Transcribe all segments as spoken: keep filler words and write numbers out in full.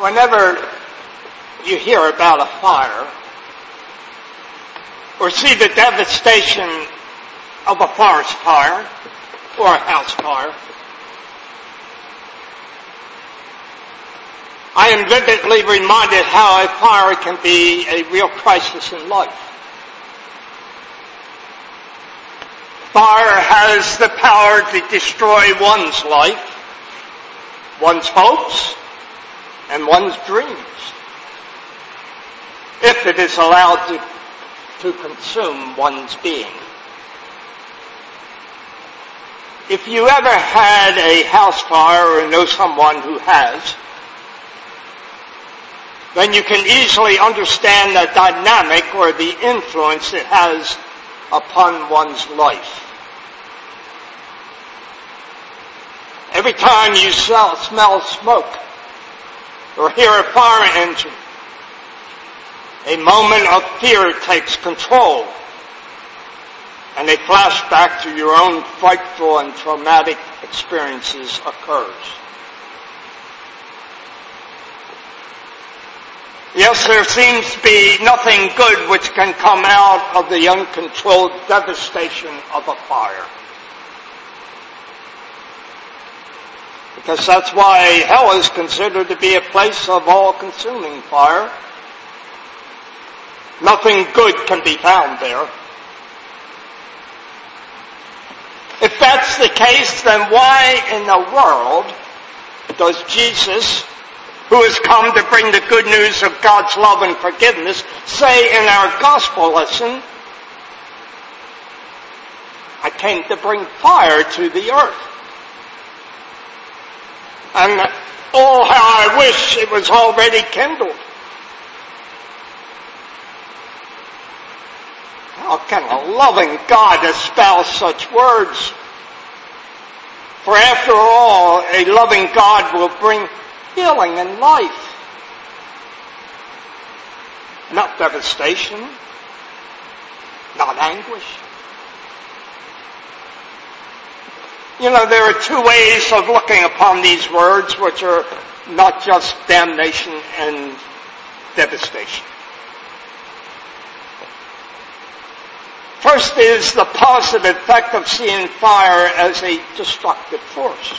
Whenever you hear about a fire or see the devastation of a forest fire or a house fire, I am vividly reminded how a fire can be a real crisis in life. Fire has the power to destroy one's life, one's hopes, and one's dreams, if it is allowed to, to consume one's being. If you ever had a house fire or know someone who has, then you can easily understand the dynamic or the influence it has upon one's life. Every time you smell smoke or hear a fire engine, a moment of fear takes control, and a flashback to your own frightful and traumatic experiences occurs. Yes, there seems to be nothing good which can come out of the uncontrolled devastation of a fire. Because that's why hell is considered to be a place of all-consuming fire. Nothing good can be found there. If that's the case, then why in the world does Jesus, who has come to bring the good news of God's love and forgiveness, say in our gospel lesson, I came to bring fire to the earth? And oh, how I wish it was already kindled. How can a loving God espouse such words? For after all, a loving God will bring healing and life, not devastation, not anguish. You know, there are two ways of looking upon these words, which are not just damnation and devastation. First is the positive effect of seeing fire as a destructive force.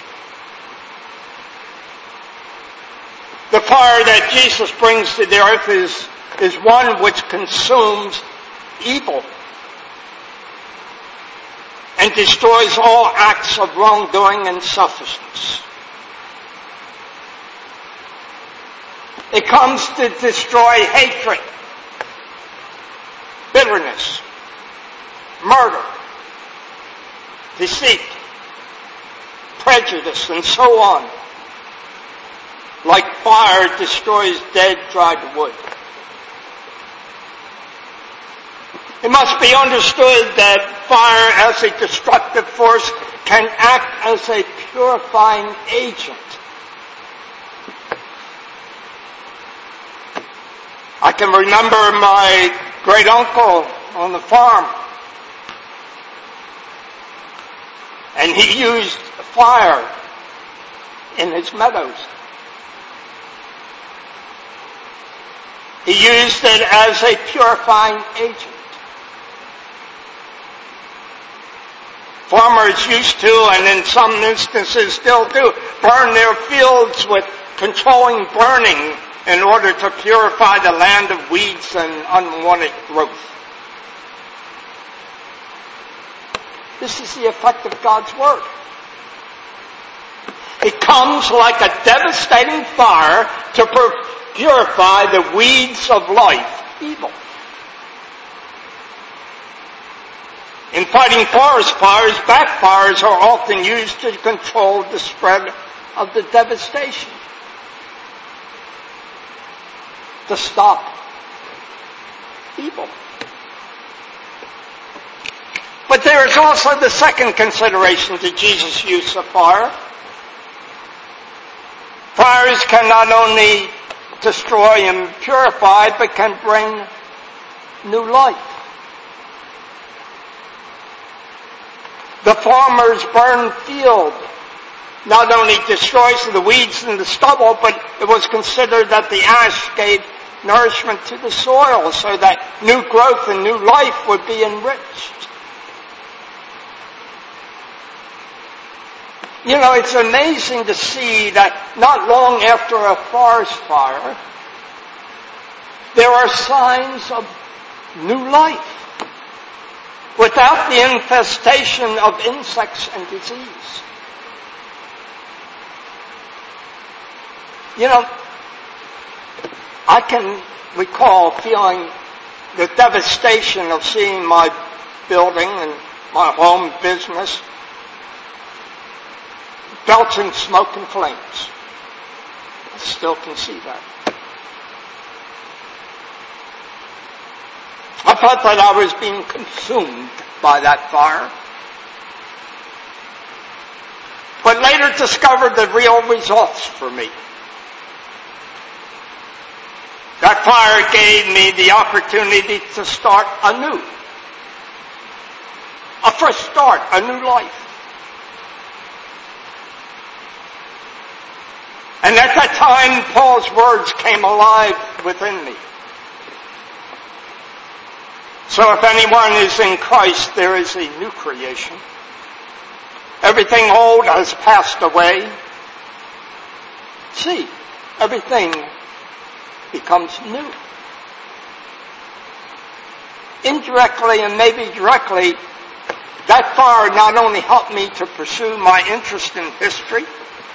The fire that Jesus brings to the earth is, is one which consumes evil and destroys all acts of wrongdoing and selfishness. It comes to destroy hatred, bitterness, murder, deceit, prejudice, and so on. Like fire destroys dead, dried wood. It must be understood that fire as a destructive force can act as a purifying agent. I can remember my great uncle on the farm, and he used fire in his meadows. He used it as a purifying agent. Farmers used to, and in some instances still do, burn their fields with controlling burning in order to purify the land of weeds and unwanted growth. This is the effect of God's Word. It comes like a devastating fire to purify the weeds of life, evil. In fighting forest fires, backfires are often used to control the spread of the devastation, to stop evil. But there is also the second consideration to Jesus' use of fire. Fires can not only destroy and purify, but can bring new life. The farmer's burned field not only destroys the weeds and the stubble, but it was considered that the ash gave nourishment to the soil so that new growth and new life would be enriched. You know, it's amazing to see that not long after a forest fire, there are signs of new life without the infestation of insects and disease. You know, I can recall feeling the devastation of seeing my building and my home business belching smoke and flames. I still can see that. I thought that I was being consumed by that fire, but later discovered the real results for me. That fire gave me the opportunity to start anew. A fresh start, a new life. And at that time, Paul's words came alive within me. So if anyone is in Christ, there is a new creation. Everything old has passed away. See, everything becomes new. Indirectly and maybe directly, that fire not only helped me to pursue my interest in history,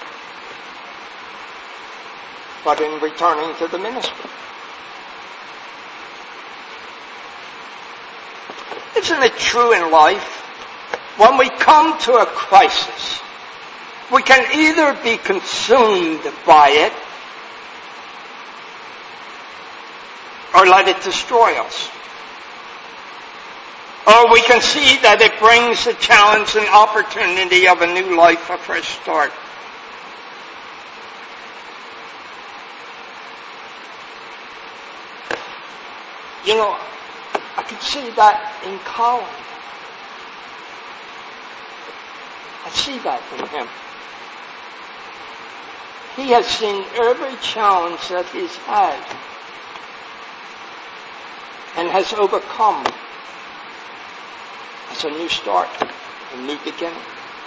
but in returning to the ministry. Isn't it true in life? When we come to a crisis, we can either be consumed by it or let it destroy us. Or we can see that it brings the challenge and opportunity of a new life, a fresh start. You know, I can see that in Colin. I see that in him. He has seen every challenge that he's had and has overcome as a new start, a new beginning.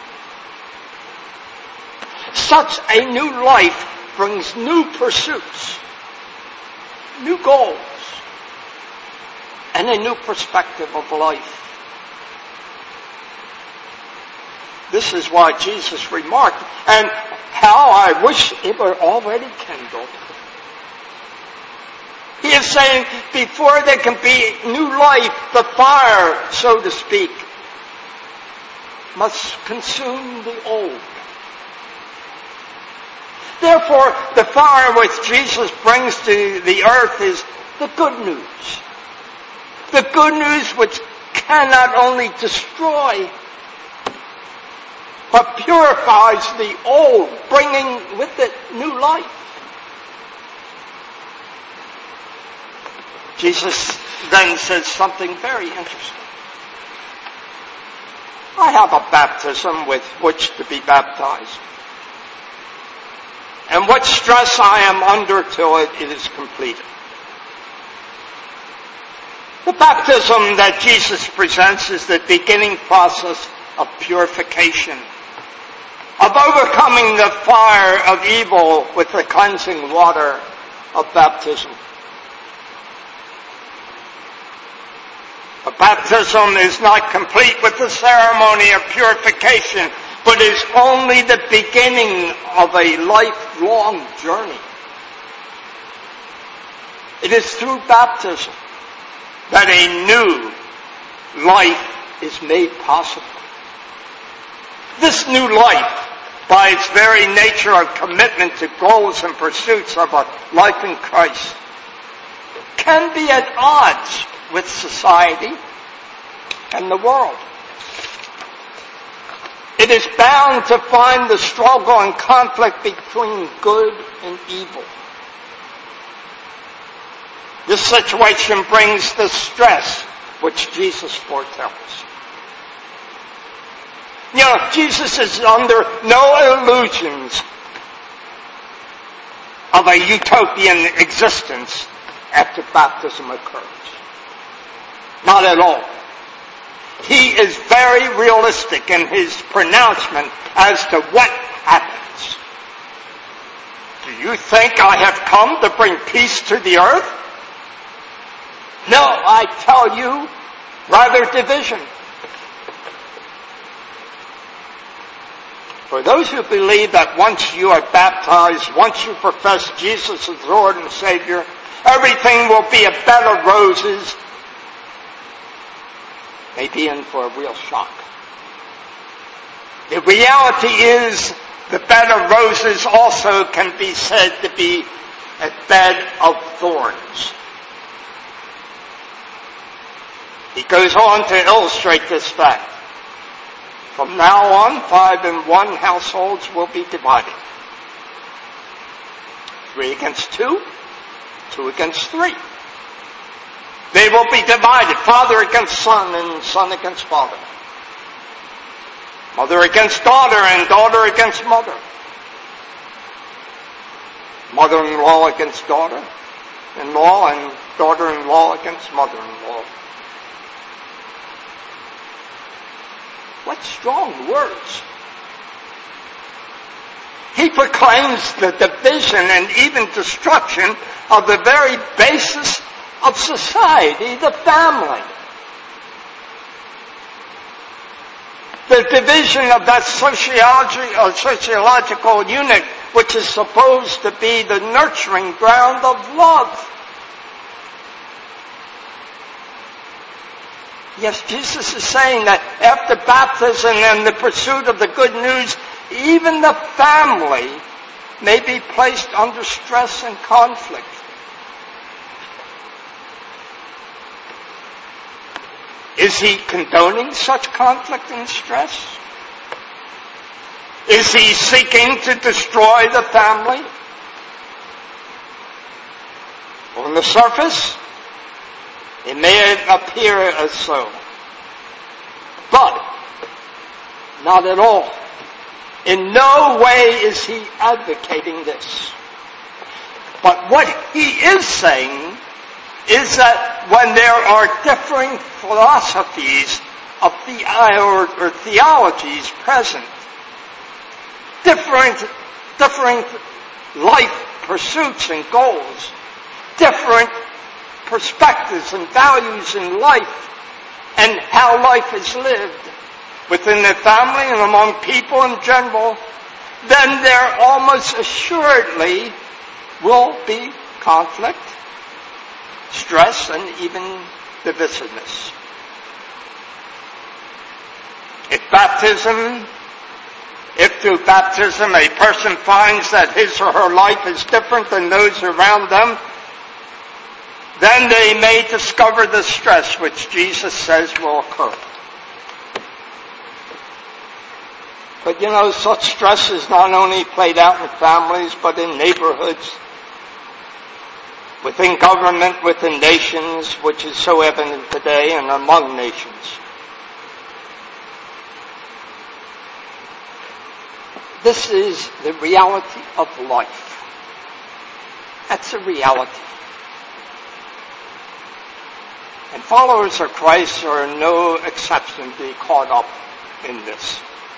Such a new life brings new pursuits, new goals, and a new perspective of life. This is why Jesus remarked, and how I wish it were already kindled. He is saying, before there can be new life, the fire, so to speak, must consume the old. Therefore, the fire which Jesus brings to the earth is the good news. The good news which cannot only destroy, but purifies the old, bringing with it new life. Jesus then says something very interesting. I have a baptism with which to be baptized, and what stress I am under till it, it is completed. The baptism that Jesus presents is the beginning process of purification, of overcoming the fire of evil with the cleansing water of baptism. A baptism is not complete with the ceremony of purification, but is only the beginning of a lifelong journey. It is through baptism that a new life is made possible. This new life, by its very nature of commitment to goals and pursuits of a life in Christ, can be at odds with society and the world. It is bound to find the struggle and conflict between good and evil. This situation brings the stress which Jesus foretells. You know, Jesus is under no illusions of a utopian existence after baptism occurs. Not at all. He is very realistic in his pronouncement as to what happens. Do you think I have come to bring peace to the earth? No, I tell you, rather division. For those who believe that once you are baptized, once you profess Jesus as Lord and Savior, everything will be a bed of roses, may be in for a real shock. The reality is the bed of roses also can be said to be a bed of thorns. He goes on to illustrate this fact. From now on, five in one households will be divided. Three against two, two against three. They will be divided, father against son and son against father. Mother against daughter and daughter against mother. Mother-in-law against daughter-in-law and daughter-in-law against mother-in-law. What strong words. He proclaims the division and even destruction of the very basis of society, the family. The division of that sociology or sociological unit which is supposed to be the nurturing ground of love. Yes, Jesus is saying that after baptism and the pursuit of the good news, even the family may be placed under stress and conflict. Is he condoning such conflict and stress? Is he seeking to destroy the family? On the surface, it may appear as so. But, not at all. In no way is he advocating this. But what he is saying is that when there are differing philosophies of the, or, or theologies present, different, different life pursuits and goals, different perspectives and values in life, and how life is lived within the family and among people in general, then there almost assuredly will be conflict, stress, and even divisiveness. If baptism, if through baptism a person finds that his or her life is different than those around them, then they may discover the stress which Jesus says will occur. But you know, such stress is not only played out in families, but in neighborhoods, within government, within nations, which is so evident today, and among nations. This is the reality of life. That's a reality. And followers of Christ are no exception to be caught up in this.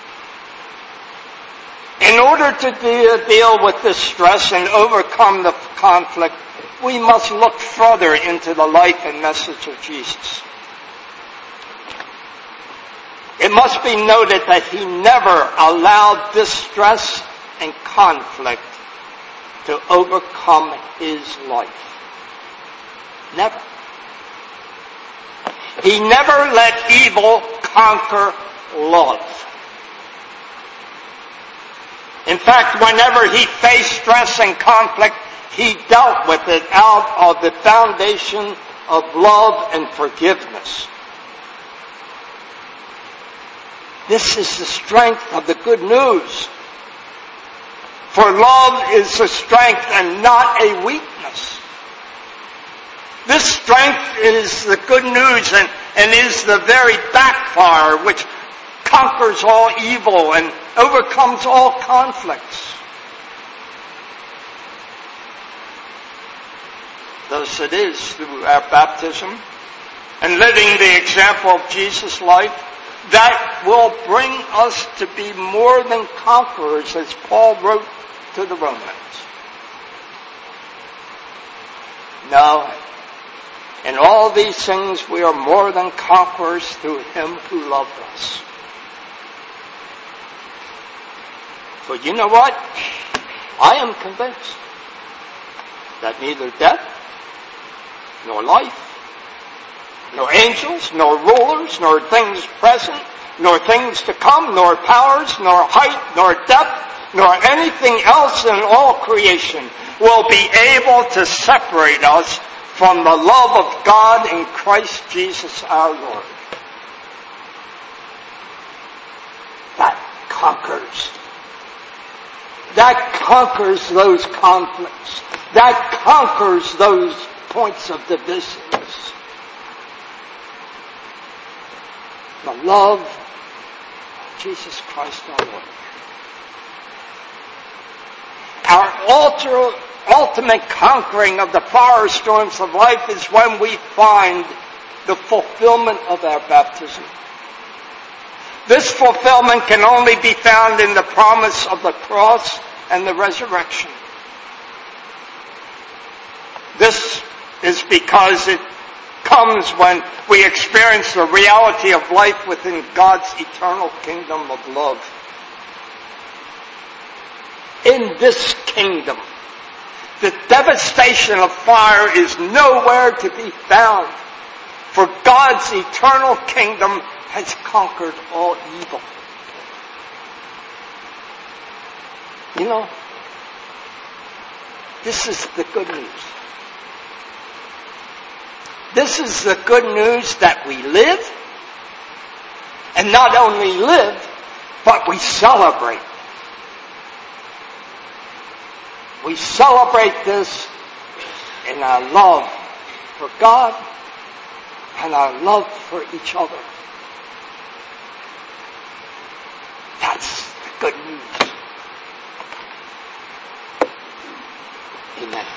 In order to de- deal with this stress and overcome the conflict, we must look further into the life and message of Jesus. It must be noted that he never allowed distress and conflict to overcome his life. Never. He never let evil conquer love. In fact, whenever he faced stress and conflict, he dealt with it out of the foundation of love and forgiveness. This is the strength of the good news. For love is a strength and not a weakness. This strength is the good news and, and is the very backfire which conquers all evil and overcomes all conflicts. Thus it is through our baptism and living the example of Jesus' life that will bring us to be more than conquerors, as Paul wrote to the Romans. No, in all these things we are more than conquerors through him who loved us. For you know what? I am convinced that neither death, nor life, nor angels, nor rulers, nor things present, nor things to come, nor powers, nor height, nor depth, nor anything else in all creation will be able to separate us from the love of God in Christ Jesus our Lord. That conquers. That conquers those conflicts. That conquers those points of divisions. The love of Jesus Christ our Lord. Our ultra, ultimate conquering of the fire storms of life is when we find the fulfillment of our baptism. This fulfillment can only be found in the promise of the cross and the resurrection. This is because it comes when we experience the reality of life within God's eternal kingdom of love. In this kingdom, the devastation of fire is nowhere to be found, for God's eternal kingdom has conquered all evil. You know, this is the good news. This is the good news that we live, and not only live, but we celebrate. We celebrate this in our love for God and our love for each other. That's the good news. Amen.